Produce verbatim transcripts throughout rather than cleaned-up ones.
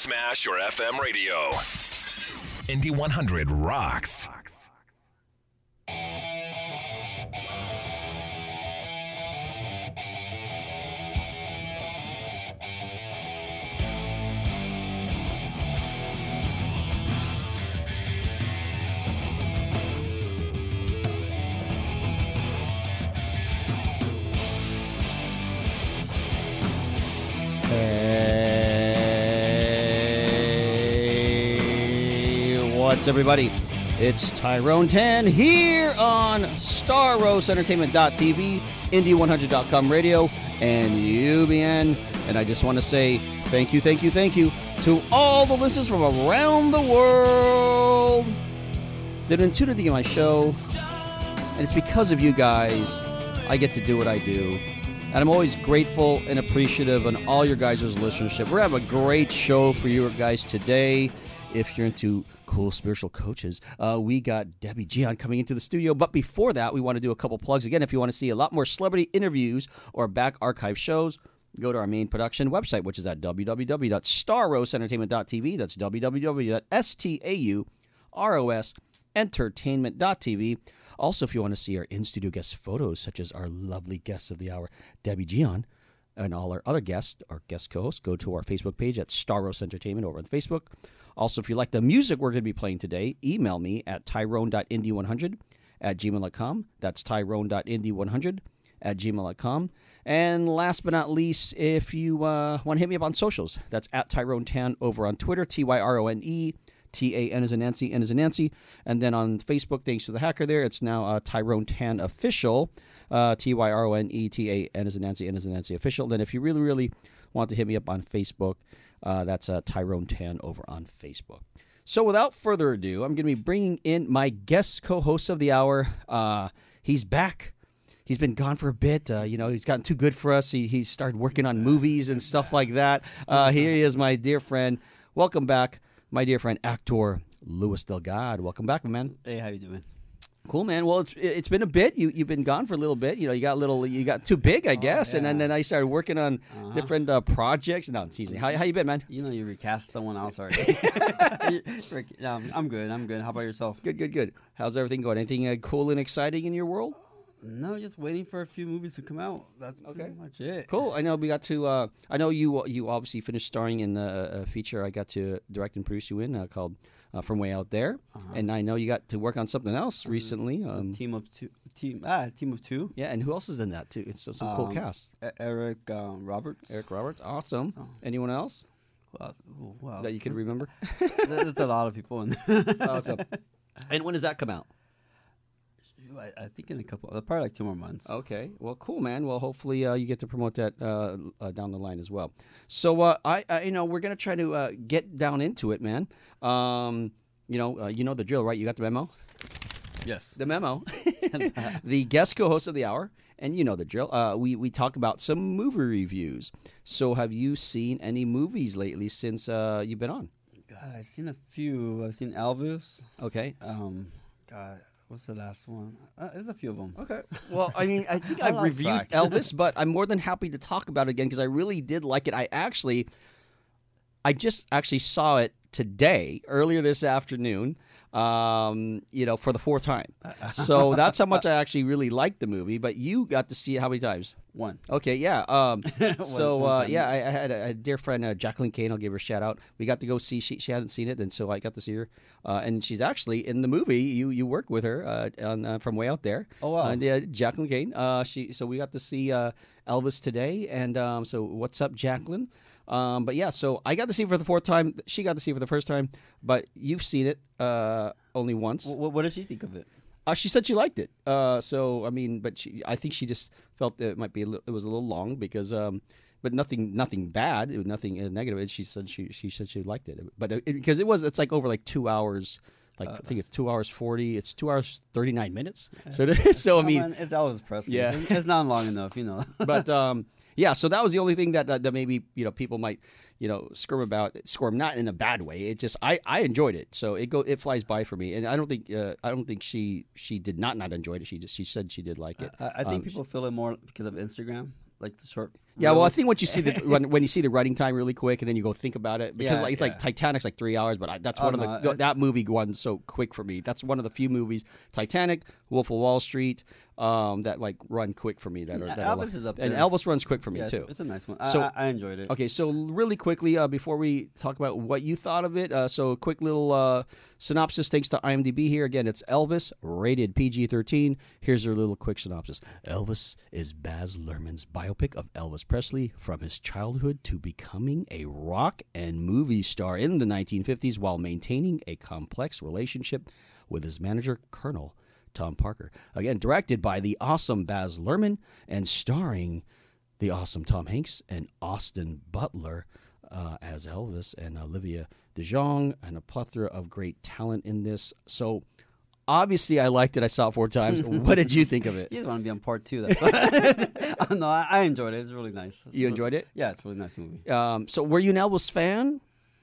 Smash your F M radio. Indy one hundred rocks. Hey, what's everybody? It's Tyrone ten here on Star Rose Entertainment dot T V, Indy one hundred dot com radio, and U B N. And I just want to say thank you, thank you, thank you to all the listeners from around the world that have tuned into my show. And it's because of you guys I get to do what I do. And I'm always grateful and appreciative on all your guys' listenership. We're going to have a great show for you guys today. If you're into cool spiritual coaches, uh, we got Debbie Gian coming into the studio. But before that, we want to do a couple plugs. Again, if you want to see a lot more celebrity interviews or back archive shows, go to our main production website, which is at w w w dot star rose entertainment dot t v. That's w w w dot staros entertainment dot t v. Also, if you want to see our in-studio guest photos, such as our lovely guests of the hour, Debbie Gian, and all our other guests, our guest co-hosts, go to our Facebook page at Star Rose Entertainment over on Facebook. Also, if you like the music we're going to be playing today, email me at tyrone dot indy one hundred at gmail dot com. That's tyrone dot indy one hundred at gmail dot com. And last but not least, if you uh, want to hit me up on socials, that's at Tyrone ten over on Twitter, T Y R O N E. T A N as in Nancy, N as in Nancy. And then on Facebook, thanks to the hacker there, it's now uh, Tyrone ten Official, uh, T Y R O N E, T A N as in Nancy, N as in Nancy Official. Then if you really, really want to hit me up on Facebook, uh, that's uh, Tyrone ten over on Facebook. So without further ado, I'm going to be bringing in my guest co-host of the hour. Uh, he's back. He's been gone for a bit. Uh, you know, he's gotten too good for us. He, he started working on movies and stuff like that. Uh, here he is, my dear friend. Welcome back. My dear friend, actor Luis Delgado. Welcome back, my man. Hey, how you doing? Cool, man. Well, it's it's been a bit. You you've been gone for a little bit. You know, you got a little. You got too big, I guess. Oh, yeah. And then, then I started working on uh-huh. different uh, projects. No, it's easy. How how you been, man? You know, you recast someone else already. no, I'm, I'm good. I'm good. How about yourself? Good, good, good. How's everything going? Anything uh, cool and exciting in your world? No, just waiting for a few movies to come out. That's okay. Pretty much it. Cool. I know we got to. Uh, I know you. You obviously finished starring in the uh, feature I got to direct and produce you in uh, called uh, "From Way Out There," uh-huh. and I know you got to work on something else um, recently. Um, team of two. Team. Ah, team of two. Yeah, and who else is in that too? It's some, some um, cool cast. Eric um, Roberts. Eric Roberts. Awesome. So, Anyone else? Who else? Who else? That you can remember? There's a lot of people in there. Awesome. And when does that come out? I, I think in a couple, probably like two more months. Okay. Well, cool, man. Well, hopefully uh, you get to promote that uh, uh, down the line as well. So, uh, I, I, you know, we're gonna try to uh, get down into it, man. Um, you know, uh, you know the drill, right? You got the memo? Yes. The memo. The guest co-host of the hour, and you know the drill. Uh, we we talk about some movie reviews. So, have you seen any movies lately since uh, you've been on? God, I've seen a few. I've seen Elvis. Okay. Um, God. What's the last one? Uh, there's a few of them. Okay. Well, I mean, I think I've reviewed Elvis, but I'm more than happy to talk about it again because I really did like it. I actually, I just actually saw it today, earlier this afternoon, um, you know, for the fourth time. So that's how much I actually really liked the movie. But you got to see it how many times? One. Okay, yeah. Um, so, one, one uh, yeah, I, I had a, a dear friend, uh, Jacqueline Kane. I'll give her a shout out. We got to go see. She she hadn't seen it, and so I got to see her. Uh, and she's actually in the movie. You you work with her uh, on uh, From Way Out There. Oh wow. And uh, Jacqueline Kane. Uh, she so we got to see uh, Elvis today. And um, so what's up, Jacqueline? Um, but yeah, so I got to see it for the fourth time. She got to see it for the first time. But you've seen it uh, only once. What, what did she think of it? Uh, she said she liked it. Uh, so I mean, but she, I think she just felt that it might be a li- it was a little long because, um, but nothing, nothing bad. It was nothing uh, negative. She said she she said she liked it, but it, because it was it's like over like two hours. Like uh, I think it's two hours forty. It's two hours thirty nine minutes. So so I mean, on, it's Elvis Presley. Yeah, it's not long enough, you know. But um, yeah, so that was the only thing that, that that maybe you know people might you know squirm about. Squirm not in a bad way. It just I, I enjoyed it. So it go it flies by for me, and I don't think uh, I don't think she she did not not enjoy it. She just she said she did like it. I, I think um, people feel it more because of Instagram. Like the short, Yeah, well, I Really? think once you see the when, when you see the running time really quick, and then you go think about it, because Yeah, like, it's yeah. like Titanic's like three hours, but I, that's Oh, one of no, the it- that movie runs so quick for me. That's one of the few movies, Titanic, Wolf of Wall Street, um, that like run quick for me. That are Yeah, that are Elvis like- is up and there. Elvis runs quick for me Yeah, it's, too. it's a nice one. So- I, I, I enjoyed it. Okay, so really quickly uh, before we talk about what you thought of it, uh, so a quick little uh, synopsis thanks to IMDb here. Again, it's Elvis, rated P G thirteen. Here's a little quick synopsis. Elvis is Baz Luhrmann's biopic of Elvis Presley from his childhood to becoming a rock and movie star in the nineteen fifties while maintaining a complex relationship with his manager, Colonel Tom Parker. Again, directed by the awesome Baz Luhrmann and starring the awesome Tom Hanks and Austin Butler uh, as Elvis, and Olivia DeJonge, and a plethora of great talent in this. So obviously I liked it. I saw it four times. What did you think of it? You just want to be on part two. That's why. I don't know. I, I enjoyed it. It's really nice. It's You really- enjoyed it? Yeah, it's a really nice movie. Um, so were you an Elvis fan?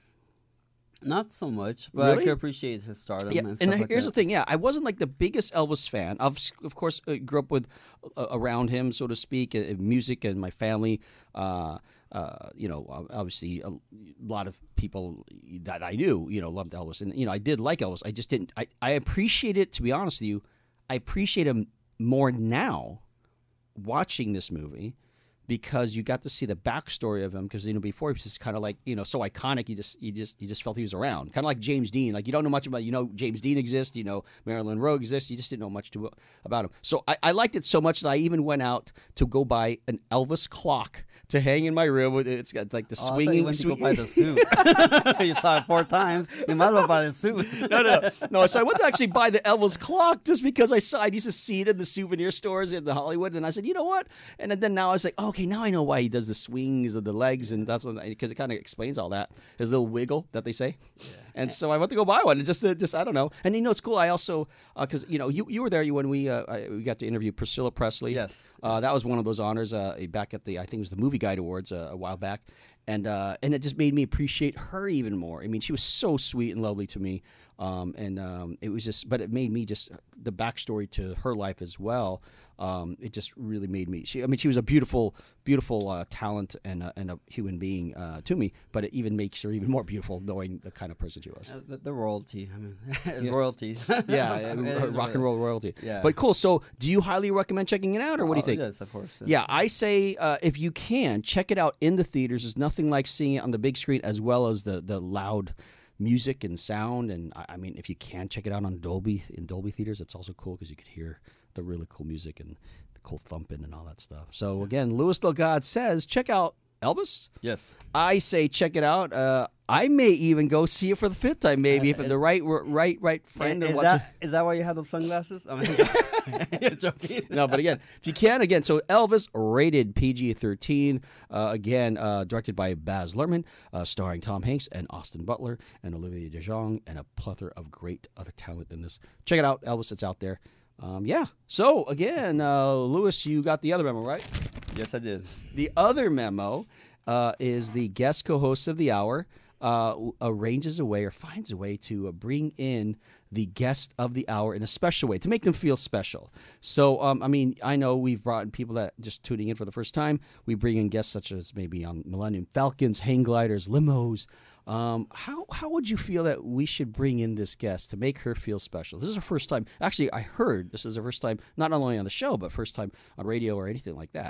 Not so much, but Really? I could appreciate his stardom. Yeah, and, and stuff like here's that. the thing. Yeah, I wasn't like the biggest Elvis fan. Of of course, I grew up with uh, around him, so to speak, uh, music and my family. Uh, uh, you know, ob- obviously, a lot of people that I knew, you know, loved Elvis, and you know, I did like Elvis. I just didn't. I I appreciate it. To be honest with you, I appreciate him more now, watching this movie. Because you got to see the backstory of him, because you know before he was just kind of like you know so iconic, you just you just you just felt he was around, kind of like James Dean. Like you don't know much about you know James Dean exists, you know Marilyn Monroe exists, you just didn't know much to, about him. So I, I liked it so much that I even went out to go buy an Elvis clock to hang in my room. With It's got like the Oh, I thought you swinging. went to go swing- buy the suit. You saw it four times. You might as well buy the suit. no, no, no. So I went to actually buy the Elvis clock just because I saw I used to see it in the souvenir stores in the Hollywood, and I said, you know what? And then now I was like, okay, now I know why he does the swings of the legs, and that's because it kind of explains all that. His little wiggle that they say. Yeah. And so I went to go buy one, and just, uh, just I don't know. And you know, it's cool. I also because uh, you know you you were there when we uh, I, we got to interview Priscilla Presley. Yes. Uh, that was one of those honors uh, back at the I think it was the Movie Guide Awards uh, a while back. And uh, and it just made me appreciate her even more. I mean, she was so sweet and lovely to me, um, and um, it was just. But it made me just the backstory to her life as well. Um, it just really made me. She, I mean, she was a beautiful, beautiful uh, talent and a, and a human being uh, to me. But it even makes her even more beautiful knowing the kind of person she was. Uh, the, the royalty. I mean, it's Yeah. royalty. Yeah, It her is rock and roll royalty. Yeah. But cool. So, do you highly recommend checking it out, or what do you Oh, think? Yes, of course. yes. Yeah, I say uh, if you can, check it out in the theaters. There's nothing like seeing it on the big screen as well as the, the loud music and sound. And I, I mean, if you can, check it out on Dolby in Dolby theaters. It's also cool because you could hear the really cool music and the cool thumping and all that stuff. So again, Louis Delgado says, check out Elvis. Yes. I say check it out. Uh, I may even go see it for the fifth time, maybe if Uh, the right right right friend Is wants to- that, is that why you have those sunglasses? I mean, you're joking. No, but again, if you can, again, so Elvis, rated P G thirteen, uh, again, uh, directed by Baz Luhrmann, uh, starring Tom Hanks and Austin Butler and Olivia DeJonge, and a plethora of great other talent in this. Check it out, Elvis, it's out there. Um, yeah, so again, uh, Louis, you got the other memo, right? Yes, I did. The other memo uh, is the guest co-host of the hour uh, arranges a way or finds a way to uh, bring in the guest of the hour in a special way to make them feel special. So, um, I mean, I know we've brought in people that just tuning in for the first time. We bring in guests such as maybe on Millennium Falcons, hang gliders, limos. Um, how how would you feel that we should bring in this guest to make her feel special? This is her first time. Actually, I heard this is her first time, not only on the show, but first time on radio or anything like that.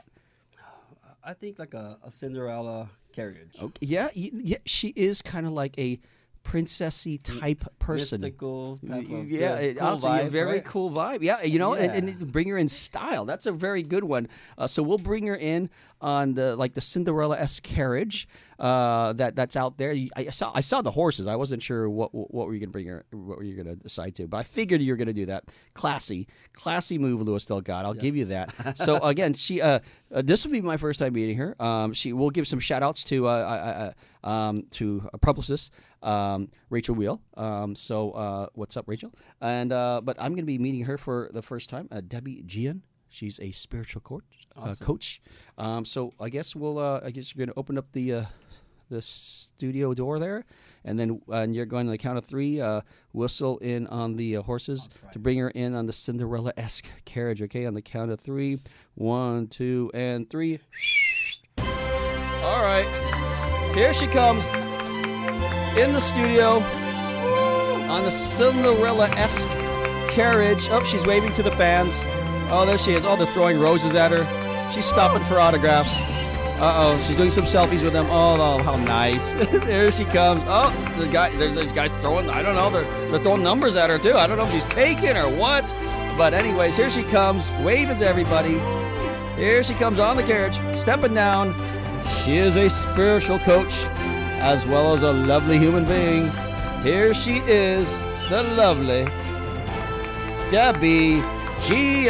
I think like a, a Cinderella carriage. Okay. Yeah, y- yeah, she is kind of like a princessy type person. Mystical type of yeah, it- cool also vibe, a very right? cool vibe. Yeah, you know, and, Yeah. and bring her in style. That's a very good one. Uh, so we'll bring her in on the like the Cinderella-esque carriage uh, that that's out there. You- I, I saw I saw the horses. I wasn't sure what what were you going to bring her, what were you going to decide to, but I figured you were going to do that. Classy, classy move, Louis Delgado. I'll give you that. So again, she uh, uh, this will be my first time meeting her. Um, she will give some shout outs to uh, uh, uh, um, to a publicist. Um, Rachel Wheel. Um, so, uh, what's up, Rachel? And uh, but I'm going to be meeting her for the first time. Uh, Debbie Gian. She's a spiritual coach. Uh, coach. Um, so I guess we'll. Uh, I guess you're going to open up the uh, the studio door there, and then uh, and you're going to the count of three. Uh, whistle in on the uh, horses to bring her in on the Cinderella-esque carriage. Okay, on the count of three. One, two, and three. All right. Here she comes in the studio on the Cinderella-esque carriage. Oh, she's waving to the fans. Oh, there she is. Oh, they're throwing roses at her. She's stopping for autographs. Uh-oh, she's doing some selfies with them. Oh, oh how nice. There she comes. Oh, the guy, there, there's guys throwing, I don't know, they're, they're throwing numbers at her too. I don't know if she's taking or what. But anyways, here she comes, waving to everybody. Here she comes on the carriage, stepping down. She is a spiritual coach as well as a lovely human being. Here she is, the lovely Debbie Gian.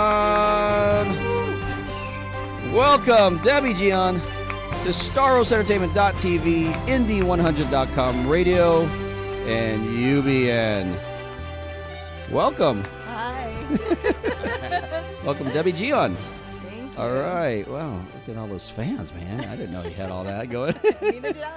Welcome, Debbie Gian, to Staros Entertainment dot T V, Indie one hundred dot com radio, and U B N. Welcome. Hi. Welcome, Debbie Gian. Thank you. All right. Wow, look at all those fans, man. I didn't know you had all that going. Neither did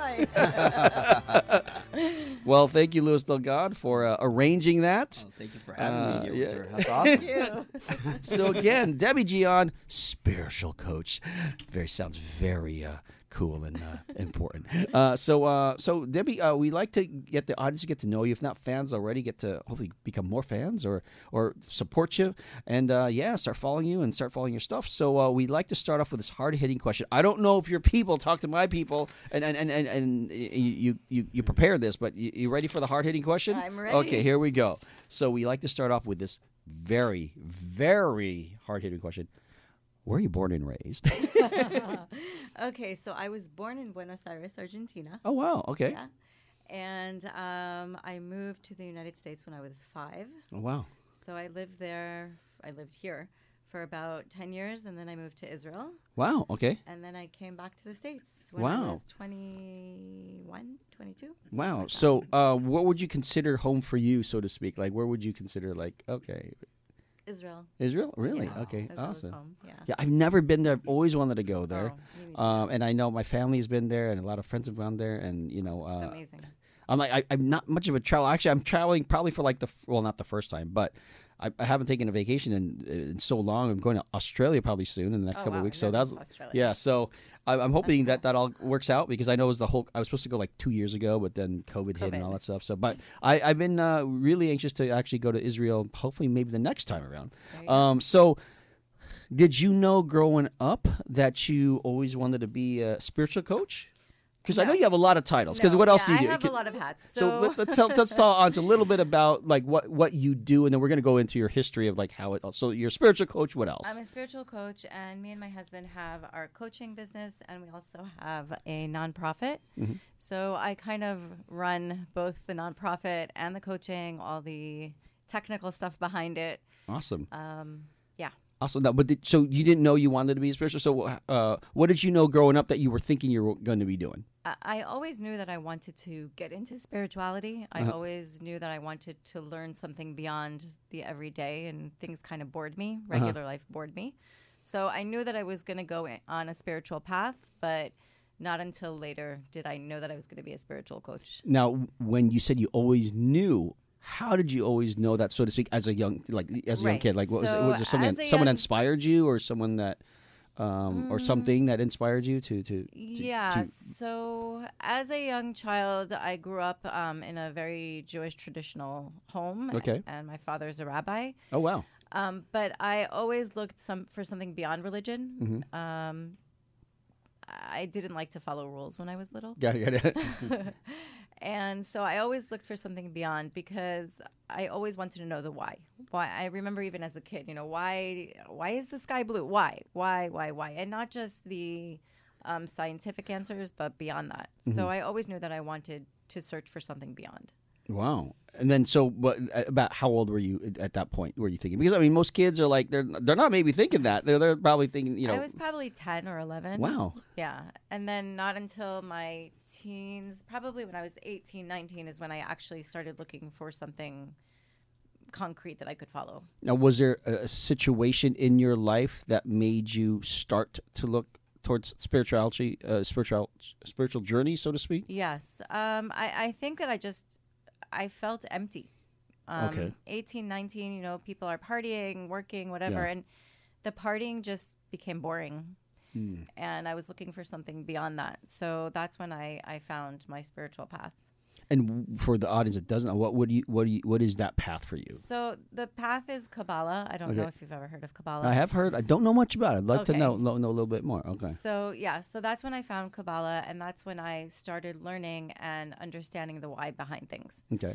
I. Well, thank you, Louis Delgado, for uh, arranging that. Oh, thank you for having Uh, me. You're, yeah. That's awesome. Thank you. So again, Debbie Gian, spiritual coach. Very sounds very uh, cool and uh, important. Uh, so, uh, so Debbie, uh, we like to get the audience to get to know you. If not fans already, get to hopefully become more fans or or support you, and uh, yeah, start following you and start following your stuff. So uh, we like to start off with this hard hitting question. I don't know if your people talk to my people, and and and and, and you you you prepared this, but you, you ready for the hard hitting question? I'm ready. Okay, here we go. So we like to start off with this very very hard hitting question. Where are you born and raised? Okay, so I was born in Buenos Aires, Argentina. Oh, wow. Okay. Yeah. And um, I moved to the United States when I was five. Oh, wow. So I lived there, I lived here for about ten years, and then I moved to Israel. Wow. Okay. And then I came back to the States when Wow. I was twenty-one, twenty-two. something Wow. like that. So, uh, what would you consider home for you, so to speak? Like, where would you consider, like, okay, Israel. Israel? Really? Yeah. Okay. Israel was Awesome. home. Yeah. Yeah, I've never been there. I've always wanted to go there. Oh, me neither. Um, and I know my family's been there, and a lot of friends have gone there, and you know, It's uh, amazing. I'm like, I, I'm not much of a travel. Actually, I'm traveling probably for like the f- well, not the first time, but I, I haven't taken a vacation in, in so long. I'm going to Australia probably soon in the next Oh, couple wow. of weeks. I've So never that's been to Australia. yeah. So I, I'm hoping That's that that all works out because I know it was the whole. I was supposed to go like two years ago, but then COVID, hit and COVID. all that stuff. So, but I, I've been uh, really anxious to actually go to Israel. Hopefully, maybe the next time around. There you go. Um, so. Did you know growing up that you always wanted to be a spiritual coach? Because I know No. you have a lot of titles. Because No, what else yeah, do you I do? have Can- a lot of hats. So, So, let, let's tell, let's talk on to a little bit about like what, what you do, and then we're going to go into your history of like how it. So you're a spiritual coach. What else? I'm a spiritual coach, and me and my husband have our coaching business, and we also have a nonprofit. Mm-hmm. So I kind of run both the nonprofit and the coaching, all the technical stuff behind it. Awesome. Um, yeah. Awesome. Now, but did, so you didn't know you wanted to be a spiritual. So uh, what did you know growing up that you were thinking you were going to be doing? I, I always knew that I wanted to get into spirituality. I Uh-huh. always knew that I wanted to learn something beyond the everyday, and things kind of bored me. Uh-huh. Regular life bored me. So I knew that I was going to go in, on a spiritual path, but not until later did I know that I was going to be a spiritual coach. Now, when you said you always knew, how did you always know that, so to speak, as a young like as a young Right. kid? Like, what was it? So Was there something as that, a someone young- inspired you, or someone that, um, or something that inspired you to to, to Yeah. to- So as a young child, I grew up um, in a very Jewish traditional home. Okay. And my father's a rabbi. oh wow. Um, but I always looked some for something beyond religion. Mm-hmm. Um, I didn't like to follow rules when I was little. Got it. Got it. And so I always looked for something beyond because I always wanted to know the why. Why I remember even as a kid, you know, why why is the sky blue? Why? Why? Why? Why? And not just the um, scientific answers, but beyond that. So I always knew that I wanted to search for something beyond. Wow. And then, so what about how old were you at that point? Were you thinking? Because I mean, most kids are like they're they're not maybe thinking that they're they're probably thinking, you know. I was probably ten or eleven. Wow. Yeah. And then not until my teens, probably when I was eighteen, nineteen, is when I actually started looking for something concrete that I could follow. Now, was there a situation in your life that made you start to look towards spirituality, uh, spiritual spiritual journey, so to speak? Yes. Um, I, I think that I just, I felt empty. Um, Okay. eighteen, nineteen, you know, people are partying, working, whatever. Yeah. And the partying just became boring. and I was looking for something beyond that. So that's when I, I found my spiritual path. And for the audience that doesn't know, what would you what do you what is that path for you? So the path is Kabbalah. I don't know Okay. if you've ever heard of Kabbalah. I have heard. I don't know much about it. I'd like to Okay. know, know know a little bit more. Okay. So yeah, so that's when I found Kabbalah, and that's when I started learning and understanding the why behind things. Okay.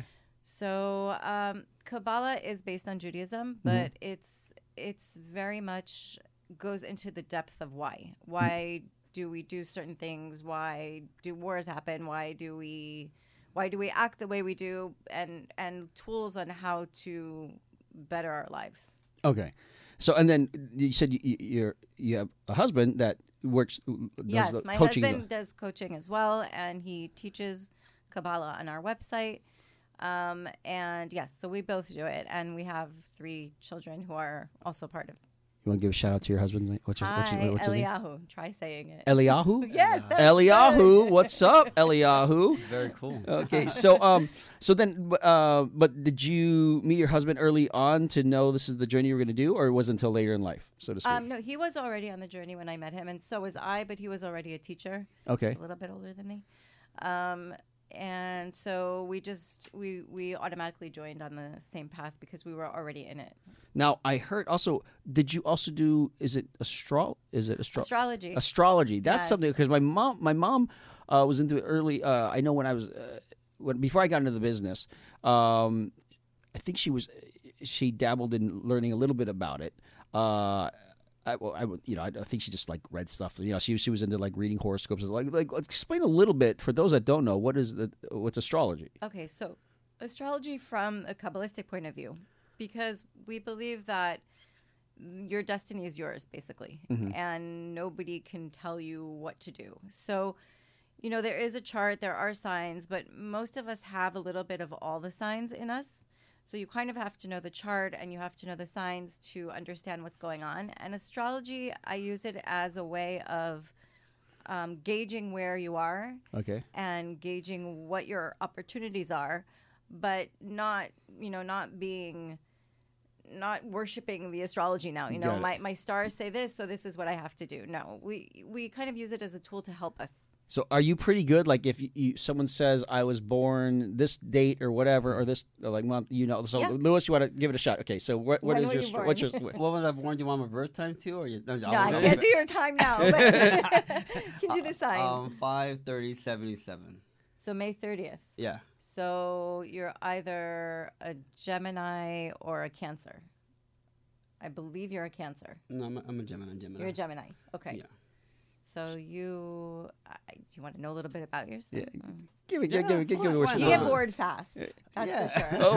So um, Kabbalah is based on Judaism, but it's it's very much goes into the depth of why. Why do we do certain things? Why do wars happen? Why do we why do we act the way we do? And and tools on how to better our lives. Okay. So and then you said you you, you're, you have a husband that works. Does Yes, the my coaching. husband does coaching as well, and he teaches Kabbalah on our website. Um, and yes, so we both do it, and we have three children who are also part of. You want to give a shout out to your husband's name? What's his, what's Hi, his, what's his name? Eliyahu. Try saying it. Eliyahu. Yes, that's Eliyahu. good. What's up, Eliyahu? Very cool. Okay, so um, so then, uh, but did you meet your husband early on to know this is the journey you were going to do, or was it until later in life, so to speak? Um, no, he was already on the journey when I met him, and so was I. But he was already a teacher. Okay. He's a little bit older than me. Um, and so we just we we automatically joined on the same path because we were already in it. Now I heard also. Did you also do? Is it astro? Is it astro- Astrology. Astrology. That's Yes. something because my mom, my mom, uh, was into it early. Uh, I know when I was, uh, when before I got into the business, um, I think she was, she dabbled in learning a little bit about it. Uh, I, well, I would, you know, I, I think she just like read stuff. You know, she she was into like reading horoscopes. Like, like explain a little bit for those that don't know what is the what's astrology. Okay, so astrology from a Kabbalistic point of view, because we believe that your destiny is yours, basically, and nobody can tell you what to do. So, you know, there is a chart, there are signs, but most of us have a little bit of all the signs in us. So you kind of have to know the chart and you have to know the signs to understand what's going on. And astrology, I use it as a way of um, gauging where you are Okay. and gauging what your opportunities are, but not, you know, not being, not worshiping the astrology now. You know, Got it. my, my stars say this, so this is what I have to do. No, we, we kind of use it as a tool to help us. So are you pretty good? Like if you, you, someone says I was born this date or whatever or this like month, you know. So Yeah. Lewis, you want to give it a shot? Okay. So what what When is were your you str- what's your born? What was I born? Do you want my birth time too, or you? No, No, I can't do your time now. But can do the sign. Um, five thirty seventy seven. So May thirtieth. Yeah. So you're either a Gemini or a Cancer. I believe you're a Cancer. No, I'm a, I'm a Gemini. Gemini. You're a Gemini. Okay. Yeah. So you, uh, do you want to know a a bit about yourself? Yeah. Mm. Give it, Yeah, give it, give it, give it. why some- You get not? bored fast. That's Yeah. for sure.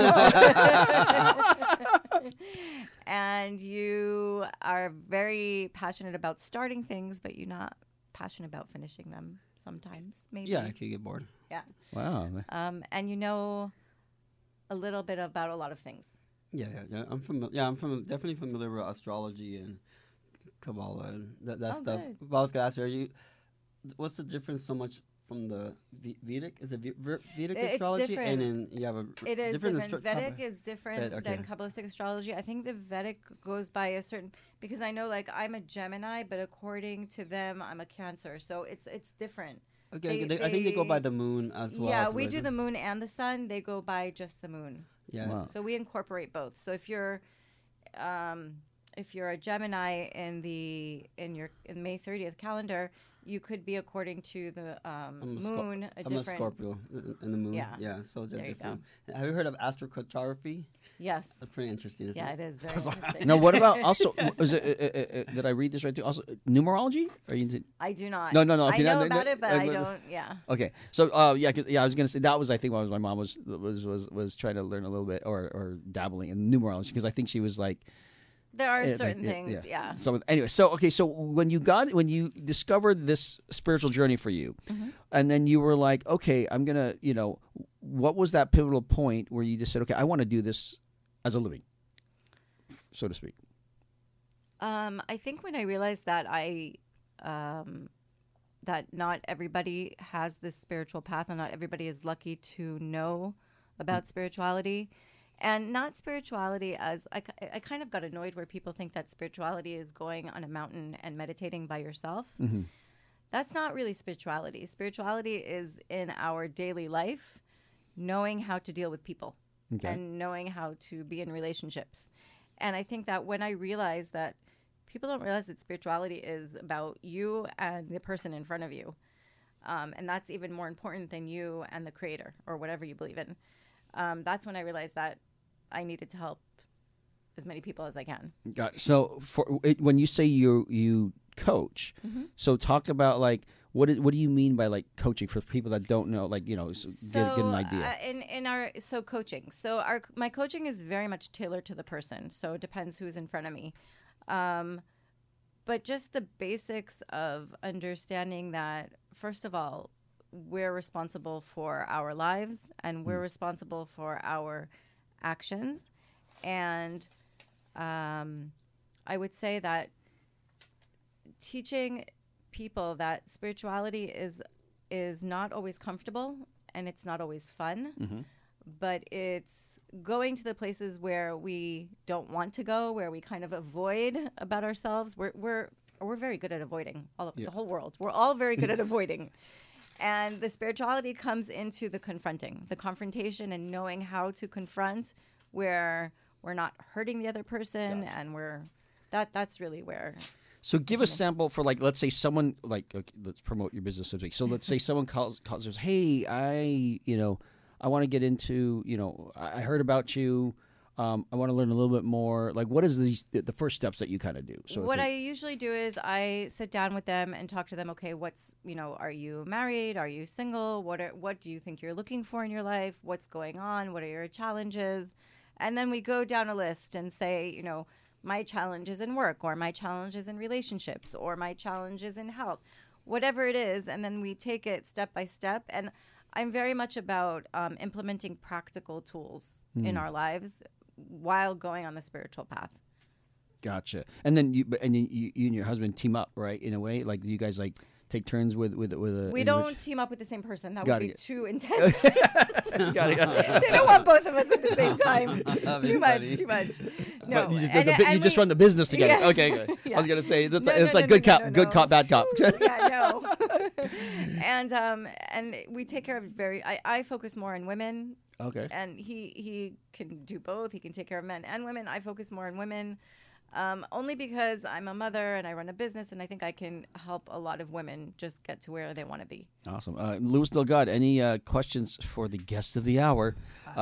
Oh. And you are very passionate about starting things, but you're not passionate about finishing them sometimes, maybe. Yeah, I could get bored. Yeah. Wow. Um, and you know a little bit about a lot of things. Yeah, yeah, yeah. I'm familiar. Yeah, I'm fam- definitely familiar with astrology and Kabbalah and that, that Oh, stuff. good. But I was gonna ask you, are you, what's the difference so much from the V- Vedic? Is it V- Ver- Vedic It's astrology? different. And then you have a It is different. different. astro- Vedic Kabba- is different Ved- okay. than Kabbalistic astrology. I think the Vedic goes by a certain, because I know like I'm a Gemini, but according to them, I'm a Cancer. So it's it's different. Okay, they- they, I think they go by they- the moon as well. yeah, as we well, do isn't the it? moon and the sun. They go by just the moon. Yeah. Wow. So we incorporate both. So if you're, um, if you're a Gemini in the in your in May thirtieth calendar, you could be according to the um, I'm a Scor- moon a I'm a different. Scorpio in in the moon. Yeah. Yeah, so it's There you different. Have you heard of astrocartography? Yes. That's pretty interesting. Isn't Yeah, it? it is very interesting. Now, what about also? Was it, uh, uh, uh, did I read this right too? Also, numerology? Are you into? I do not. No, no, no, okay, I no, know no, about no, it, but uh, I no, don't. Yeah. Okay, so uh, yeah, 'cause- yeah, I was gonna say that was I think what was my mom was was was was trying to learn a little bit or or dabbling in numerology because I think she was like There are eh, certain like, things. Yeah. So anyway, so okay, so when you got when you discovered this spiritual journey for you, Mm-hmm. and then you were like, okay, I'm gonna, you know, what was that pivotal point where you just said, okay, I want to do this as a living, so to speak. Um, I think when I realized that I, um, that not everybody has this spiritual path, and not everybody is lucky to know about spirituality, And not spirituality as I, ki- I kind of got annoyed where people think that spirituality is going on a mountain and meditating by yourself. Mm-hmm. That's not really spirituality. Spirituality is in our daily life, knowing how to deal with people Okay. and knowing how to be in relationships. And I think that when I realized that people don't realize that spirituality is about you and the person in front of you. Um, and that's even more important than you and the creator or whatever you believe in. Um, that's when I realized that I needed to help as many people as I can. Got it. So for it, when you say you you coach, Mm-hmm. so talk about like what is, what do you mean by like coaching for people that don't know, like you know, so get, get an idea. Uh, in in our so coaching, so our my coaching is very much tailored to the person. So it depends who's in front of me, um, but just the basics of understanding that first of all, we're responsible for our lives and we're responsible for our actions, and um, I would say that teaching people that spirituality is is not always comfortable and it's not always fun, Mm-hmm. but it's going to the places where we don't want to go, where we kind of avoid about ourselves. We're we're we're very good at avoiding all of Yeah. the whole world. We're all very good at avoiding. And the spirituality comes into the confronting, the confrontation and knowing how to confront where we're not hurting the other person and we're that that's really where So give a sample for like, let's say someone like, okay, let's promote your business subject. So let's say someone calls, calls us, hey, I, you know, I want to get into, you know, I I heard about you. Um, I want to learn a little bit more. Like, what is these, the, the first steps that you kind of do? So what if I it- usually do is I sit down with them and talk to them. Okay, what's you know, are you married? Are you single? What are what do you think you're looking for in your life? What's going on? What are your challenges? And then we go down a list and say, you know, my challenge is in work, or my challenge is in relationships, or my challenge is in health, whatever it is. And then we take it step by step. And I'm very much about um, implementing practical tools in our lives while going on the spiritual path. Gotcha. And then you, and then you, you and your husband team up, right? In a way, like you guys like take turns with with with a. We in don't which- team up with the same person. That Got would be it. too intense. Got it, got it. They don't want both of us at the same time. That'd be Too much, funny. too much. No, But you just, and- the, bu- you and just we- run the business together. Yeah. Okay, okay. I Yeah. was gonna say it's, No, it's no, like no, good no, cop, no, good no. cop, bad cop. yeah, no. and um, and we take care of very. I, I focus more on women, Okay. and he he can do both. He can take care of men and women. I focus more on women. Um, only because I'm a mother and I run a business, and I think I can help a lot of women just get to where they want to be. Awesome. Uh, Louis Delgado, any uh, questions for the guest of the hour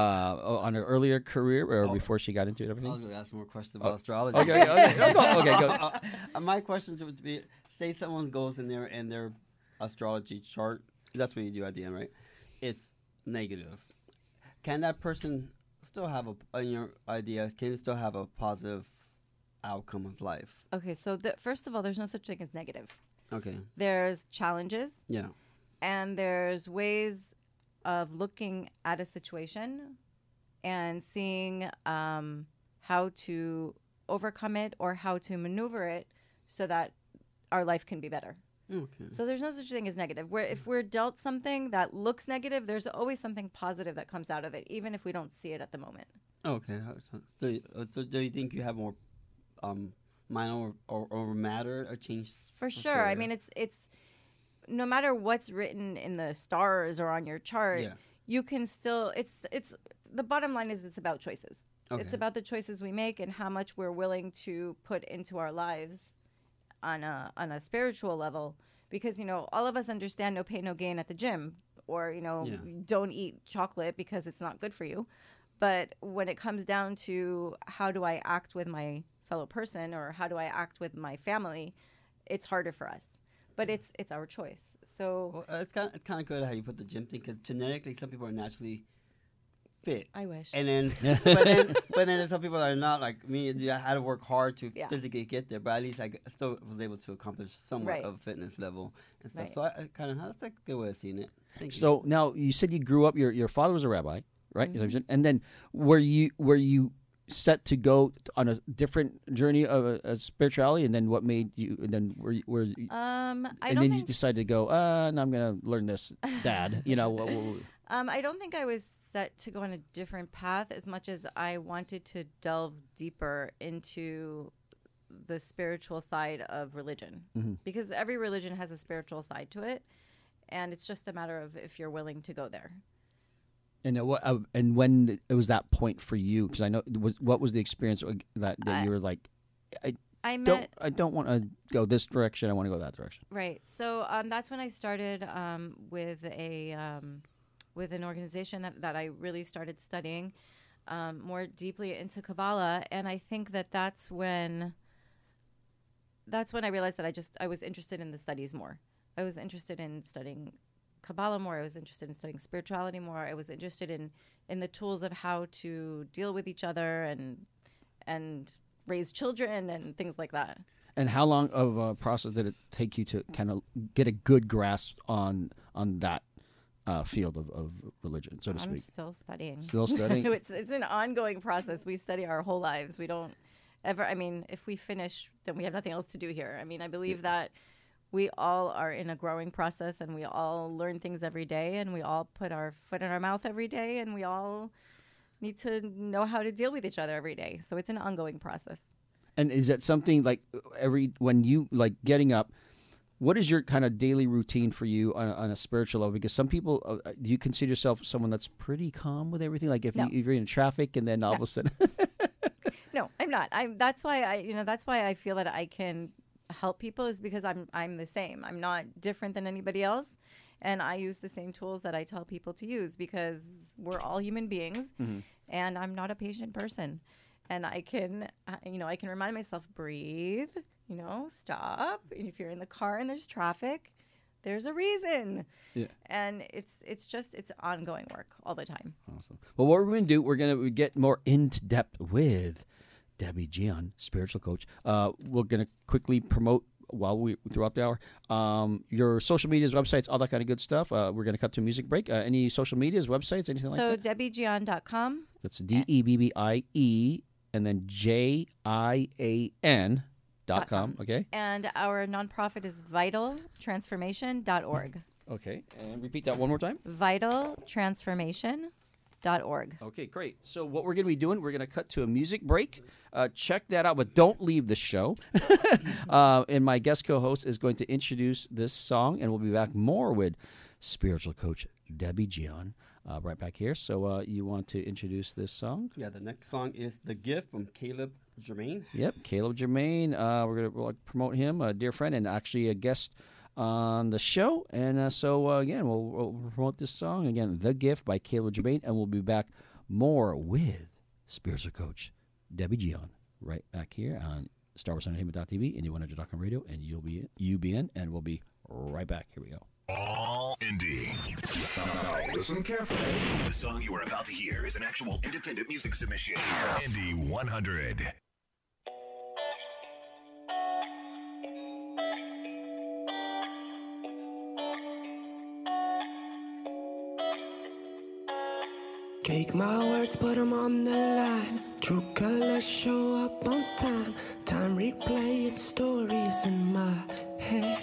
uh, on her earlier career or before she got into it? I was Everything. going to ask more questions about astrology. Okay, okay, okay, go, okay, go. Uh, uh, my questions would be: say someone goes in there and their astrology chart, that's what you do at the end, right? It's negative. Can that person still have a, in your ideas, can it still have a positive outcome of life? Okay, so the, first of all, there's no such thing as negative. Okay. There's challenges, Yeah. and there's ways of looking at a situation and seeing um, how to overcome it or how to maneuver it so that our life can be better. Okay. So there's no such thing as negative. Where if we're dealt something that looks negative, there's always something positive that comes out of it, even if we don't see it at the moment. Okay. So, so, so do you think you have more um, minor or, or, or matter or change? For sure. I mean, it's it's no matter what's written in the stars or on your chart, Yeah. you can still. It's it's the bottom line is it's about choices. It's Okay. about the choices we make and how much we're willing to put into our lives on a on a spiritual level. Because you know, all of us understand no pain, no gain at the gym, or you know, Yeah. don't eat chocolate because it's not good for you. But when it comes down to how do I act with my fellow person or how do I act with my family, it's harder for us. But it's it's our choice. So Well, uh, it's kind of, it's kind of good how you put the gym thing, because genetically some people are naturally fit. I wish. And then, but then, but then there's some people that are not like me. I had to work hard to Yeah. physically get there, but at least I g- still was able to accomplish somewhat Right. of a fitness level and stuff. Right. So I, I kind of that's a good way of seeing it. Thank you. So now you said you grew up. Your your father was a rabbi, right? Mm-hmm. And then were you were you set to go on a different journey of uh, uh, spirituality? And then what made you? And then were you, were you, um, I and don't then you think decided to go. Uh, no, I'm gonna learn this, Dad. You know. What, what, um, I don't think I was set to go on a different path as much as I wanted to delve deeper into the spiritual side of religion. Mm-hmm. Because every religion has a spiritual side to it. And it's just a matter of if you're willing to go there. And uh, what? Uh, and when it was that point for you? Because I know was what was the experience that, that I- you were like, I I don't, met I don't want to go this direction. I want to go that direction. right. So um, that's when I started um, with a um, with an organization that, that I really started studying um, more deeply into Kabbalah, and I think that that's when that's when I realized that I just I was interested in the studies more. I was interested in studying Kabbalah more. I was interested in studying spirituality more. I was interested in in the tools of how to deal with each other and and raise children and things like that. And how long of a process did it take you to kind of get a good grasp on on that uh, field of, of religion, so to I'm speak? still studying. Still studying? it's it's an ongoing process. We study our whole lives. We don't ever. I mean, if we finish, then we have nothing else to do here. I mean, I believe that we all are in a growing process, and we all learn things every day, and we all put our foot in our mouth every day, and we all need to know how to deal with each other every day. So it's an ongoing process. And is that something like every when you like getting up? What is your kind of daily routine for you on a, on a spiritual level? Because some people, uh, do you consider yourself someone that's pretty calm with everything? Like if, No. you, if you're in traffic and then all No. of a sudden, No, I'm not. I'm. That's why I. You know. That's why I feel that I can help people is because I'm. I'm the same. I'm not different than anybody else, and I use the same tools that I tell people to use because we're all human beings, Mm-hmm. and I'm not a patient person, and I can. uh, You know. I can remind myself, breathe. You know, stop. And if you're in the car and there's traffic, there's a reason. Yeah. And it's it's just it's ongoing work all the time. awesome. Well, what we're going to do, we're going to get more into depth with Debbie Gian, spiritual coach. Uh, we're going to quickly promote while we throughout the hour um, your social medias, websites, all that kind of good stuff. Uh, we're going to cut to a music break. Uh, any social medias, websites, anything So like that? debbie gian dot com. That's D E B B I E and then J I A N dot Dot com. com. Okay. And our nonprofit is vital transformation dot org. Okay. And repeat that one more time. vital transformation dot org. Okay, great. So what we're going to be doing, we're going to cut to a music break. Uh, check that out, but don't leave the show. uh, and my guest co-host is going to introduce this song, and we'll be back more with spiritual coach Debbie Gian uh, right back here. So uh, you want to introduce this song? Yeah, the next song is The Gift from Caleb Jermaine. Yep, Caleb Jermaine. Uh, we're going to we'll promote him, a dear friend, and actually a guest on the show. And uh, so, uh, again, we'll, we'll promote this song. Again, The Gift by Caleb Jermaine, and we'll be back more with spiritual coach Debbie Gian right back here on Star Wars Entertainment dot T V, Indie one hundred dot com radio, and you'll be U B N, and we'll be right back. Here we go. All indie. Now listen carefully. The song you are about to hear is an actual independent music submission. Indie one hundred. Take my words, put them on the line. True colors show up on time. Time replaying stories in my head.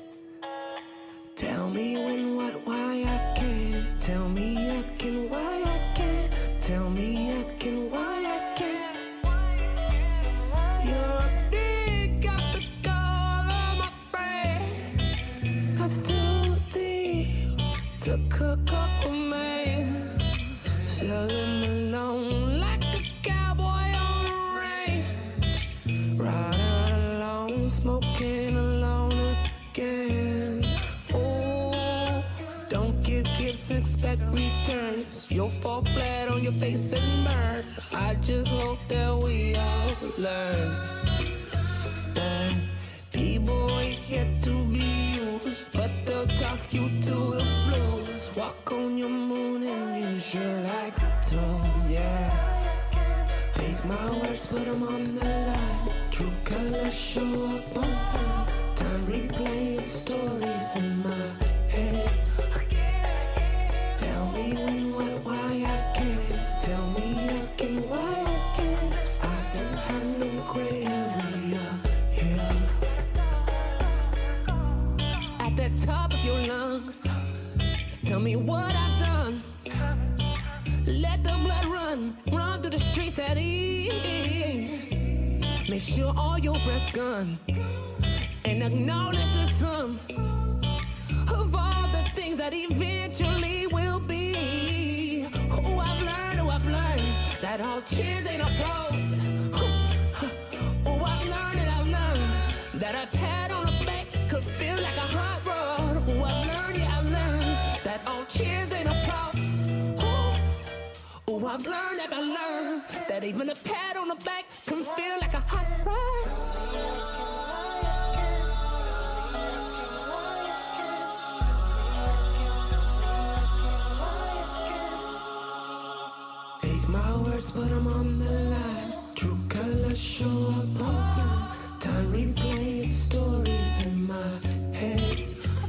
Tell me when, what, why I can't. Tell me again why I can't. Tell me again why I can't. You're a big obstacle, I'm afraid. Cause too deep to cook up romance. Feeling alone like a cowboy on a range. Riding alone, smoking alone again. Oh, don't give gifts, expect returns. You'll fall flat on your face and burn. I just hope that we all learn that people ain't here to be used, but they'll talk you to the blues. Walk on your moon and use you like a tool, yeah. Take my words, put them on the line. True colors show up on time. Time replaying stories in my head. Tell me when, what, why I can't. Tell me again why I can't. I don't have no gray area here. At the top of your lungs, tell me what I've done. Let the blood run, run through the streets at ease. Make sure all your breath's gone, and acknowledge the sum of all the things that eventually will be. Oh, I've learned, oh, I've learned that all cheers ain't applause. Oh, I've learned and I've learned that a pat on the back could feel like a hot rod. Oh, I've learned, yeah, I've learned that all cheers ain't applause. Oh, I've learned that I learned that even a pat on the back can feel like a hot rod. Take my words, put them on the line. True colors show up on time. Time replaying stories in my head.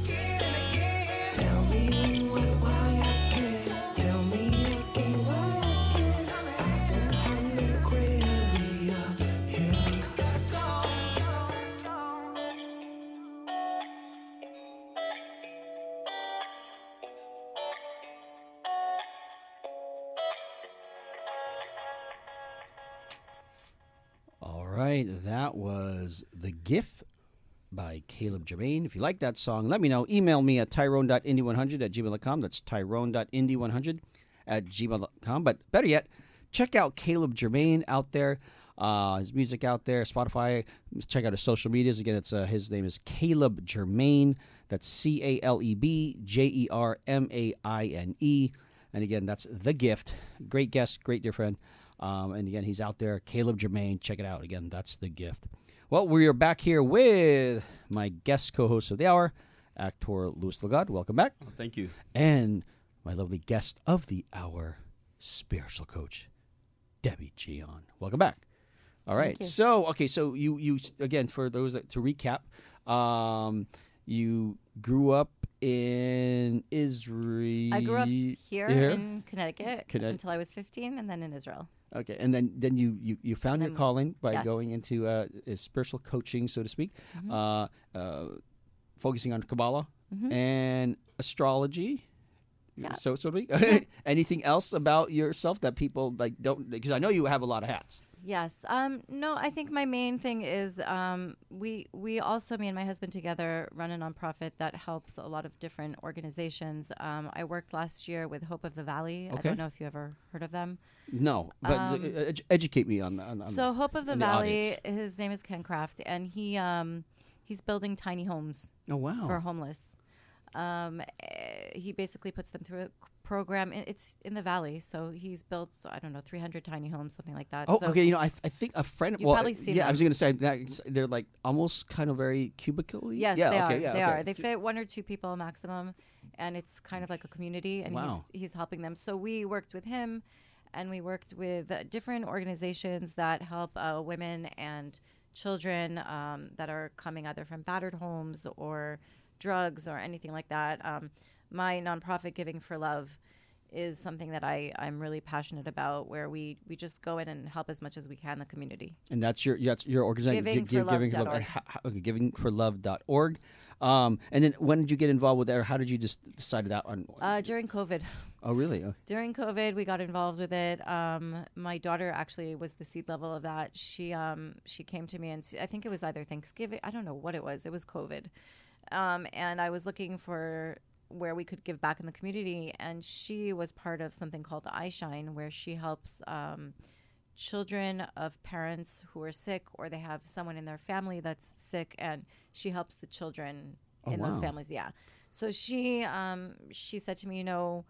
Tell me what, why I can't. Tell me again why I can't. I don't have no gray area here. All right, that was The Gift by Caleb Jermaine. If you like that song, let me know. Email me at tyrone dot indy one hundred at gmail dot com. That's tyrone dot indy one hundred at gmail dot com. But better yet, check out Caleb Jermaine out there. Uh, his music out there, Spotify. Check out his social medias. Again, it's uh, his name is Caleb Jermaine. That's C A L E B J E R M A I N E. And again, that's The Gift. Great guest, great dear friend. Um, and again, he's out there, Caleb Jermaine. Check it out. Again, that's The Gift. Well, we are back here with my guest co-host of the hour, actor Louis Lagod. Welcome back. Oh, thank you. And my lovely guest of the hour, spiritual coach, Debbie Gian. Welcome back. All right. you. So, okay, so you, you again, for those that, to recap, um, you grew up in Israel. I grew up here Here? in Connecticut Connecticut. until I was fifteen, and then in Israel. Okay, and then then you you, you found your Then- calling by yes. going into uh, uh, spiritual coaching, so to speak, Mm-hmm. uh, uh, focusing on Kabbalah and astrology. Yeah. So so to speak. Anything else about yourself that people like don't? Because I know you have a lot of hats. Yes. Um, no, I think my main thing is um, we we also, me and my husband together, run a nonprofit that helps a lot of different organizations. Um, I worked last year with Hope of the Valley. I Okay. don't know if you ever heard of them. No, but uh, Um, ed- educate me on, on, on So Hope of the and the Valley, audience. his name is Ken Kraft, and he um, he's building tiny homes Oh wow. for homeless. Um, eh, he basically puts them through a c- program. I- It's in the valley, so he's built I don't know three hundred tiny homes, something like that. Oh, so okay. You know, I, I think a friend. You've well, probably seen yeah, I them. was going to say that they're like almost kind of very cubicle. Yes, yeah, they okay, are. Yeah, they okay. are. They fit one or two people maximum, and it's kind of like a community. And Wow. he's he's helping them. So we worked with him, and we worked with uh, different organizations that help uh, women and children um, that are coming either from battered homes or drugs or anything like that. Um, my nonprofit, Giving for Love, is something that I, I'm really passionate about, where we, we just go in and help as much as we can the community. And that's your that's your organization. Giving for love giving dot love. org. How, how, okay, giving for love dot org. Um, and then when did you get involved with that? Or how did you just decide that on? Uh, during COVID. oh, really? Okay. During COVID, we got involved with it. Um, my daughter actually was the seed level of that. She um, she came to me, and she, I think it was either Thanksgiving. I don't know what it was. It was COVID. Um, and I was looking for where we could give back in the community. And she was part of something called the iShine, where she helps um, children of parents who are sick, or they have someone in their family that's sick, and she helps the children Oh, in those wow. families. Yeah. So she um, she said to me, you know,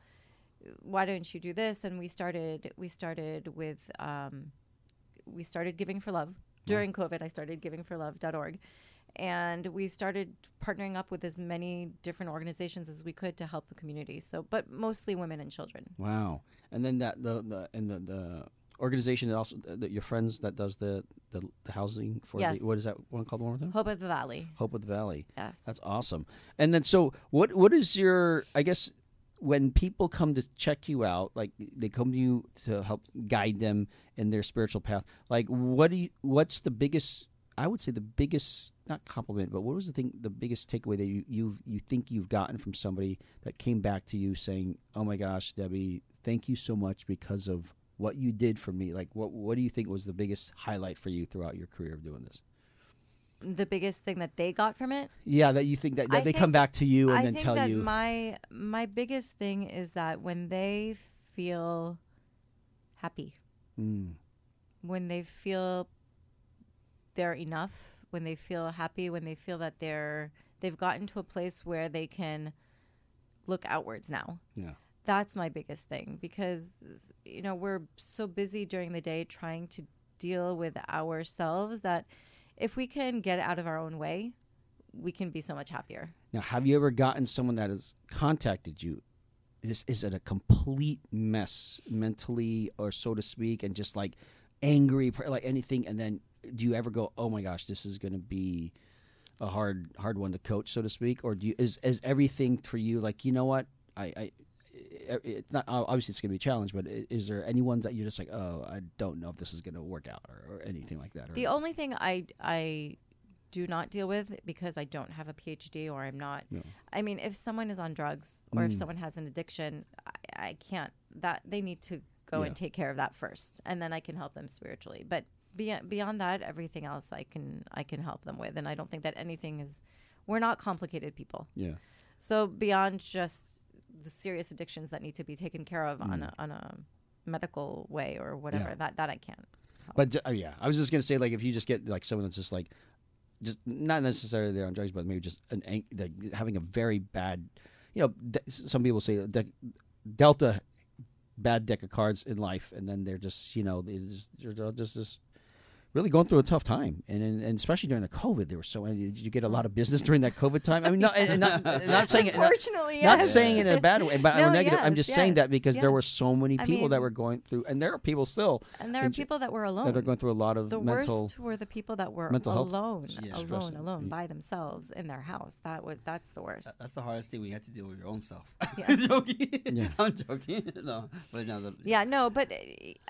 why don't you do this? And we started we started with um, we started Giving for Love during COVID. I started giving for love dot org, and we started partnering up with as many different organizations as we could to help the community. So, but mostly women and children. Wow. And then that the the and the the organization that also that your friends that does the the, the housing for Yes. the, what is that one called one more time? Hope of the Valley. Hope of the Valley. Yes. That's awesome. And then, so what? What is your? I guess when people come to check you out, like they come to you to help guide them in their spiritual path. Like, what do you? What's the biggest? I would say the biggest, not compliment, but what was the thing? The biggest takeaway that you you you think you've gotten from somebody that came back to you saying, "Oh my gosh, Debbie, thank you so much because of what you did for me? Like, what what do you think was the biggest highlight for you throughout your career of doing this? The biggest thing that they got from it. Yeah, that you think that, that I they think- come back to you and I then think tell that you. my my biggest thing is that when they feel happy, Mm, when they feel they're enough, when they feel happy, when they feel that they're they've gotten to a place where they can look outwards now. yeah. That's my biggest thing, because you know we're so busy during the day trying to deal with ourselves that if we can get out of our own way, we can be so much happier. Now, have you ever gotten someone that has contacted you? Is, is it a complete mess mentally, or so to speak, and just like angry, like anything? And then do you ever go, oh my gosh, this is going to be a hard hard one to coach, so to speak? Or do you, is, is everything for you like, you know what, I, I it's not, obviously it's going to be a challenge, but i- is there any ones that you're just like, oh, I don't know if this is going to work out, or, or anything like that? Or, The only thing I I do not deal with, because I don't have a P H D or I'm not. No. I mean, if someone is on drugs or Mm. if someone has an addiction, I, I can't. That they need to go Yeah. and take care of that first, and then I can help them spiritually. But beyond beyond that, everything else I can I can help them with, and I don't think that anything is. We're not complicated people. yeah. So beyond just the serious addictions that need to be taken care of on Mm. a on a medical way or whatever, Yeah. that that I can't. But uh, yeah, I was just gonna say, like, if you just get like someone that's just like, just not necessarily they're on drugs, but maybe just an ang- like, having a very bad, you know, de- some people say de- Delta bad deck of cards in life, and then they're just, you know, they just they're just just really going through a tough time, and and, and especially during the COVID, there were so many. Did you get a lot of business during that COVID time? I mean, not, and, and not, and not saying it, not, Unfortunately, not yes. saying it in a bad way, but No, or negative. I'm yes, just saying yes, that because there were yes. so many I people that mean- were going through, and there are people still And there are in j- people that were alone. that are going through a lot of the mental. worst were the people that were mental health alone, Yeah. alone, stress. alone Yeah. by themselves in their house. That was that's the worst. That- That's the hardest thing when you have to deal with your own self. Yeah. I'm joking. Yeah. I'm joking. No, but no. The, Yeah, no, but uh,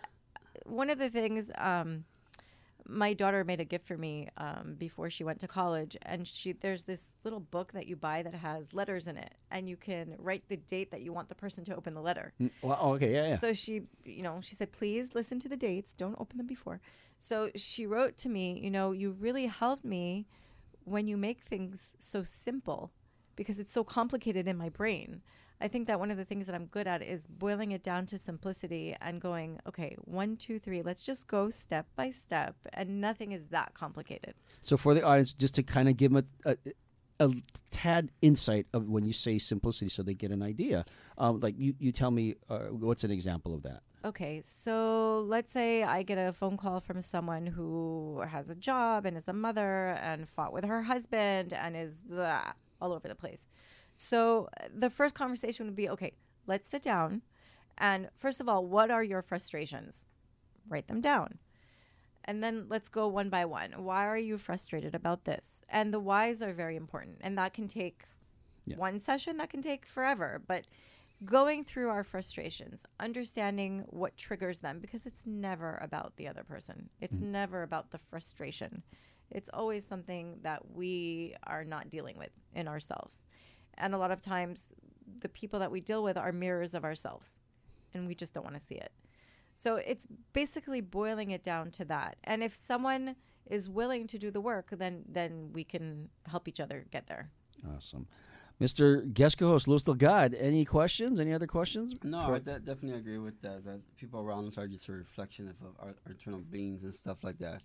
one of the things, um, my daughter made a gift for me um, before she went to college, and she there's this little book that you buy that has letters in it, and you can write the date that you want the person to open the letter. Mm, Well, oh, okay, yeah, yeah. So she, you know, she said, please listen to the dates. Don't open them before. So she wrote to me, you know, you really helped me when you make things so simple, because it's so complicated in my brain. I think that one of the things that I'm good at is boiling it down to simplicity and going, okay, one, two, three, let's just go step by step. And nothing is that complicated. So for the audience, just to kind of give them a, a, a tad insight of when you say simplicity, so they get an idea. Um, like you, you tell me, uh, what's an example of that? Okay, so let's say I get a phone call from someone who has a job and is a mother and fought with her husband and is blah, all over the place. So uh, the first conversation would be, okay, let's sit down. And first of all, what are your frustrations? Write them down. And then let's go one by one. Why are you frustrated about this? And the whys are very important. And that can take Yeah. one session, that can take forever. But going through our frustrations, understanding what triggers them, because it's never about the other person. It's never about the frustration. It's always something that we are not dealing with in ourselves. And a lot of times, the people that we deal with are mirrors of ourselves, and we just don't want to see it. So it's basically boiling it down to that. And if someone is willing to do the work, then then we can help each other get there. Awesome. Mister Guest co-host Louis Delgado, any questions? Any other questions? No, For- I de- definitely agree with that. That people around us are just a reflection of, of our, our internal beings and stuff like that.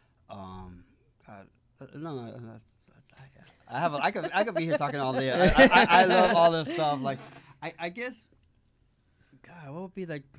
Um, God, uh, no, no, that's, that's, I, I have. A, I could. I could be here talking all day. I, I, I, I love all this stuff. Like, I, I guess. God, what would be like?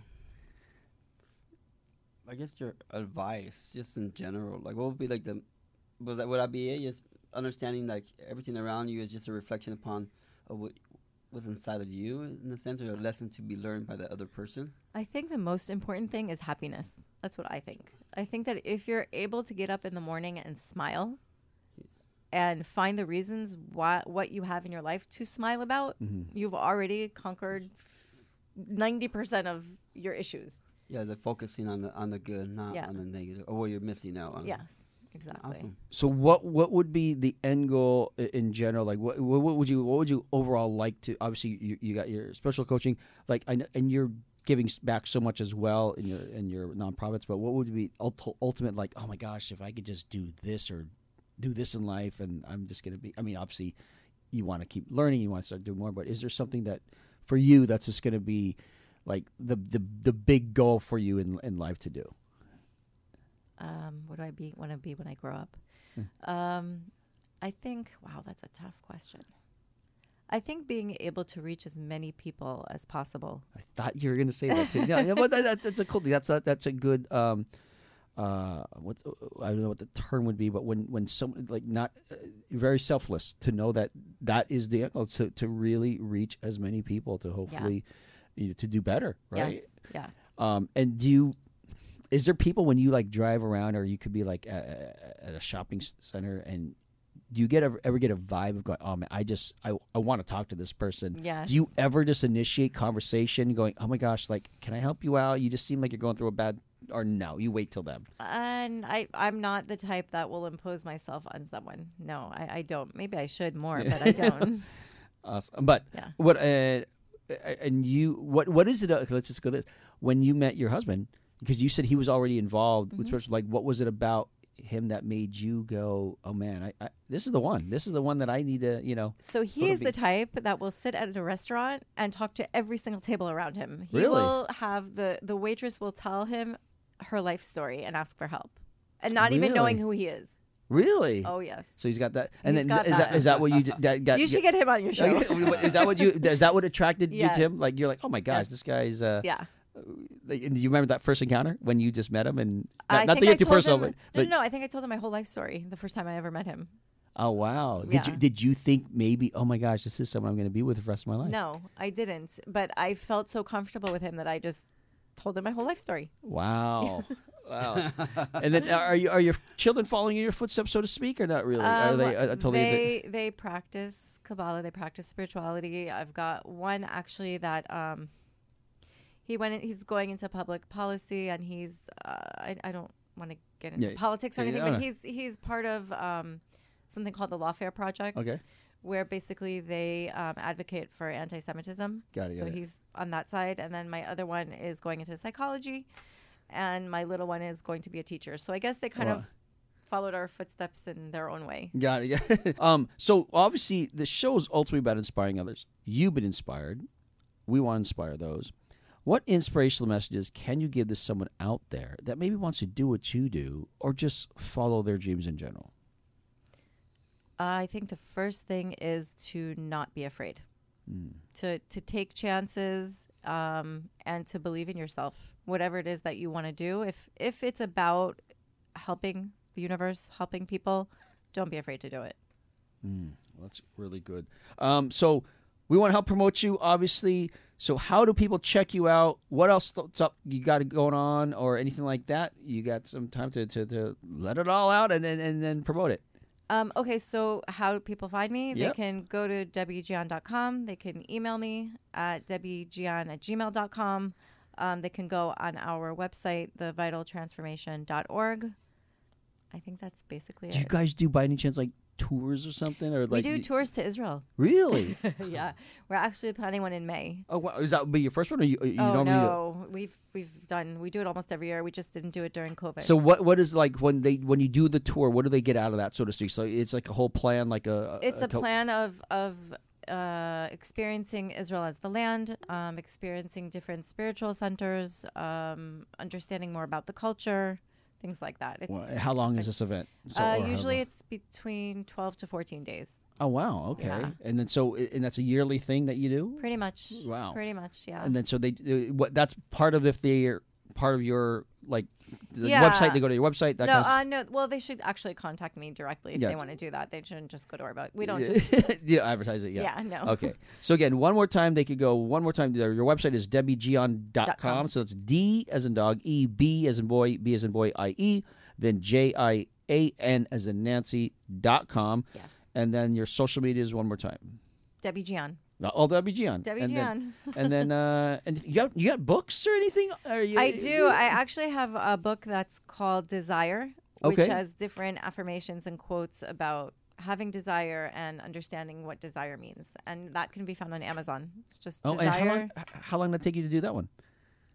I guess your advice, just in general. Like, what would be like the? Would that would I be it? Just understanding like everything around you is just a reflection upon of what what's inside of you, in a sense, or a lesson to be learned by the other person. I think the most important thing is happiness. That's what I think. I think that if you're able to get up in the morning and smile and find the reasons why what you have in your life to smile about, you've already conquered ninety percent of your issues. Yeah, the focusing on the on the good, not Yeah. on the negative, or what you're missing out on. Yes, exactly. Awesome. So what what would be the end goal i- in general? Like what what, what would you what would you overall like to? Obviously, you, you got your special coaching, like I kn- and you're giving s- back so much as well in your in your nonprofits. But what would be ult- ultimate like? Oh my gosh, if I could just do this or do this in life, and I'm just gonna be. I mean, obviously, you want to keep learning, you want to start doing more. But is there something that for you that's just gonna be like the the the big goal for you in in life to do? Um, what do I be want to be when I grow up? Um, I think. Wow, that's a tough question. I think being able to reach as many people as possible. I thought you were going to say that too. Yeah, yeah, but that, that, that's a cool thing. That's a, that's a good. Um, uh, what I don't know what the term would be, but when when someone like not uh, very selfless to know that that is the uh, to to really reach as many people to hopefully you know, to do better, right? Yes. Yeah. Um, and do you? Is there people when you like drive around, or you could be like at, at a shopping s- center, and do you get ever, ever get a vibe of going, oh man, I just I, I want to talk to this person? Yes. Do you ever just initiate conversation, going, oh my gosh, like can I help you out? You just seem like you're going through a bad, or no, you wait till them. And I, I'm not the type that will impose myself on someone. No, I, I don't. Maybe I should more, but I don't. Awesome. But Yeah. what uh, and you what what is it? Uh, let's just go this. When you met your husband, because you said he was already involved with sports, like what was it about him that made you go, oh man, I, I this is the one. This is the one that I need to, you know. So he What'll is be- the type that will sit at a restaurant and talk to every single table around him. He Really? will have the the waitress will tell him her life story and ask for help, and not even knowing Really? who he is. Really? Oh yes, So he's got that, and He's then got is that that. is that what you d- that got? you should get him on your show. is that what you? Is that what attracted Yes. you to him? Like you're like, oh my gosh, Yes. this guy's. Uh, Yeah. like, do you remember that first encounter when you just met him? And I not, not to think I get too told personal, him, but, no, but no, no, I think I told him my whole life story the first time I ever met him. oh wow, did you Yeah. did you think maybe, oh my gosh, this is someone I'm going to be with the rest of my life? No, I didn't. But I felt so comfortable with him that I just told him my whole life story. Wow. Wow. And then are you are your children following in your footsteps, so to speak, or not really? are Um, they uh, totally? they they practice Kabbalah. They practice spirituality. I've got one actually that um, he went. In, he's going into public policy, and he's. Uh, I I don't want to get into Yeah. politics or Yeah, anything, no, but no. he's he's part of um, something called the Lawfare Project. Okay. Where basically they um, advocate for anti-Semitism. Got it, So got it. he's on that side, and then my other one is going into psychology, and my little one is going to be a teacher. So I guess they kind Wow. of followed our footsteps in their own way. Got it. Yeah. um. So obviously, the show is ultimately about inspiring others. You've been inspired. We want to inspire those. What inspirational messages can you give to someone out there that maybe wants to do what you do, or just follow their dreams in general? I think the first thing is to not be afraid, to to take chances, um, and to believe in yourself. Whatever it is that you want to do, if if it's about helping the universe, helping people, don't be afraid to do it. Well, that's really good. Um. So we want to help promote you, obviously. So how do people check you out? What else th- th- you got going on, or anything like that? You got some time to, to, to let it all out and then and then promote it. Um, okay, so how do people find me? Yep. They can go to debbie gian dot com. They can email me at debbiegian at gmail dot com. Um, they can go on our website, the vital transformation dot org. I think that's basically Do you it. guys do by any chance like tours or something, or we like do you- tours to Israel. Really? Yeah, we're actually planning one in May. Oh, wow. Is that be your first one, or you, you oh normally? no, we've we've done. We do it almost every year. We just didn't do it during COVID. So what what is like when they when you do the tour? What do they get out of that, so to speak? So it's like a whole plan, like a. it's a co- plan of of uh, experiencing Israel as the land, um, experiencing different spiritual centers, um, understanding more about the culture, things like that. It's, Well, how long is this event? So, uh, or how usually long? it's between twelve to fourteen days. Oh wow, okay. Yeah. And then so and that's a yearly thing that you do. Pretty much. Wow. Pretty much, yeah. And then so they uh, what that's part of if they're part of your like the Yeah. website. They go to your website. That no, kind uh, no. Well, they should actually contact me directly if Yeah. they want to do that. They shouldn't just go to our website. We of don't just. yeah, advertise it. Yeah. Yeah, no. Okay. So again, one more time, they could go one more time. Their- Your website is debbie gian dot Dot com. com. So it's D as in dog, E, B as in boy, B as in boy, I, E, then J, I, A, N as in Nancy dot com. Yes. And then your social media is one more time. Debbie Gian. All Debbie Gian. Debbie and Gian. Then, and then, uh, and you got, you got books or anything? Are you, I do. I actually have a book that's called Desire, which Okay. has different affirmations and quotes about having desire and understanding what desire means. And that can be found on Amazon. It's just Oh, and desire. how long, h- how long did it take you to do that one?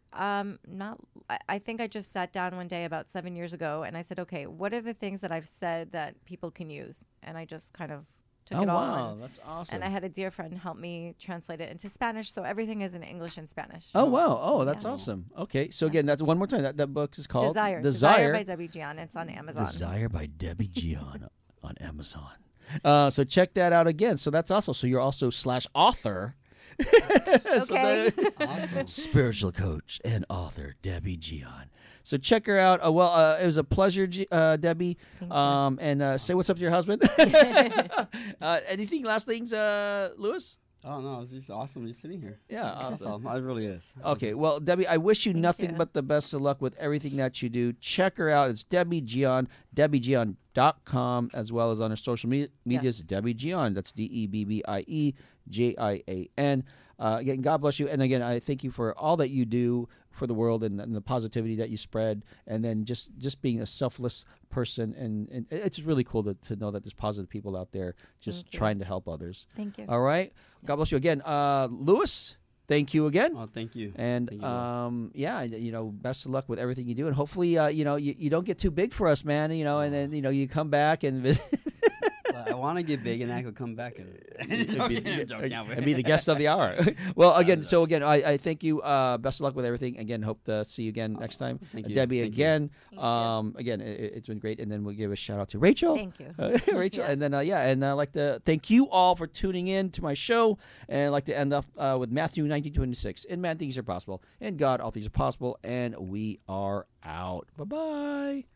Um, not. I, I think I just sat down one day about seven years ago, and I said, "Okay, what are the things that I've said that people can use?" And I just kind of took Oh, it all. wow. and- That's awesome. And I had a dear friend help me translate it into Spanish, so everything is in English and Spanish. Oh, wow. Oh, that's Yeah. awesome. Okay. So, again, that's one more time. That, that book is called Desire. Desire. by Debbie Gian. It's on Amazon. Desire by Debbie Gian on Amazon. Uh, so check that out again. So that's also so you're also slash author. So Okay. the- Awesome. spiritual coach and author Debbie Gian. So check her out. Uh, well, uh, it was a pleasure, G- uh, Debbie. Thank you. Um, and uh, say what's up to your husband. uh, anything? Last things, uh, Lewis? Oh no, it's just awesome just sitting here. Yeah, That's awesome. all. It really is. Okay, well, Debbie, I wish you Thank nothing you. but the best of luck with everything that you do. Check her out. It's Debbie Gian, debbie gian dot com, as well as on her social me- medias, Yes. Debbie Gian. That's D E B B I E J I A N. Uh, again, God bless you. And again, I thank you for all that you do for the world and, and the positivity that you spread, and then just, just being a selfless person. And, and it's really cool to, to know that there's positive people out there just Thank you. trying to help others. Thank you. All right. God bless you again. Uh, Lewis, thank you again. Oh, thank you. And Thank you, Lewis. um, yeah, you know, best of luck with everything you do, and hopefully, uh, you know, you, you don't get too big for us, man. You know, and then you know you come back and visit. I want to get big and I could come back and, and, be, I'm joking, I'm and be the guest of the hour. Well, again, so again, I, I thank you. Uh, best of luck with everything. Again, hope to see you again next time. Thank you. Debbie. Thank you. again, Thank you. um, again, it, it's been great. And then we'll give a shout out to Rachel. Thank you. Uh, Rachel, Yes. and then uh, yeah, and I'd like to thank you all for tuning in to my show, and I'd like to end off uh, with Matthew nineteen twenty six. In man, things are possible. In God, all things are possible, and we are out. Bye bye.